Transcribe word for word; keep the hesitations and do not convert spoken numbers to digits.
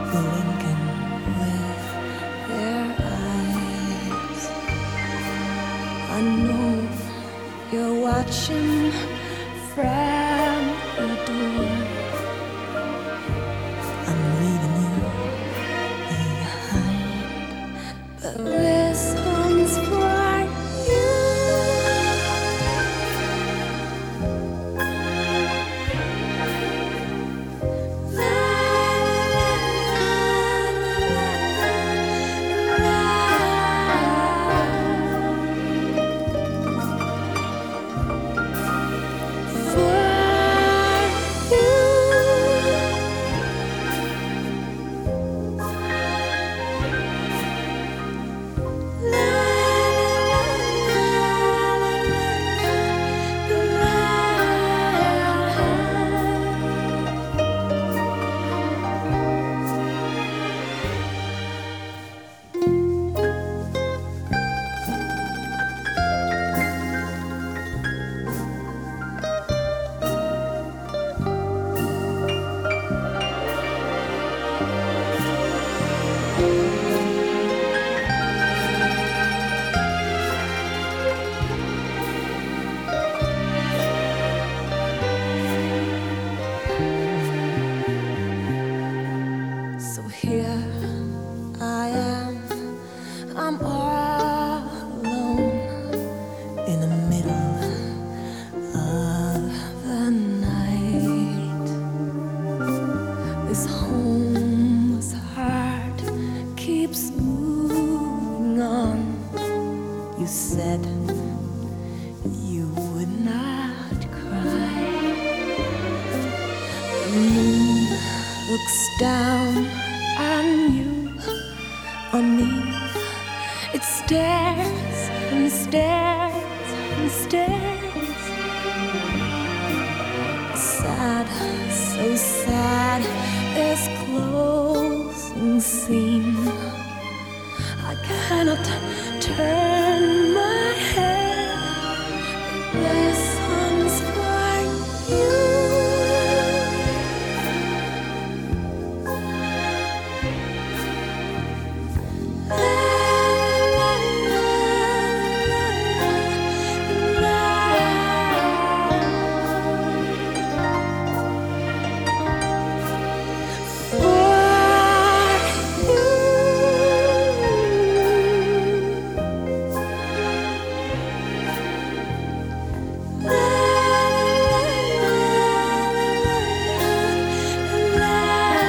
blinking with their eyes. I know you're watching from the door. I'm leaving you behind, but this one's for you. So here I am, I'm all alone in the middle of the night. This homeless heart keeps moving on. You said you would not cry. The moon looks down on you, on me. It stares and stares and stares. Sad, so sad, this closing scene. I cannot turn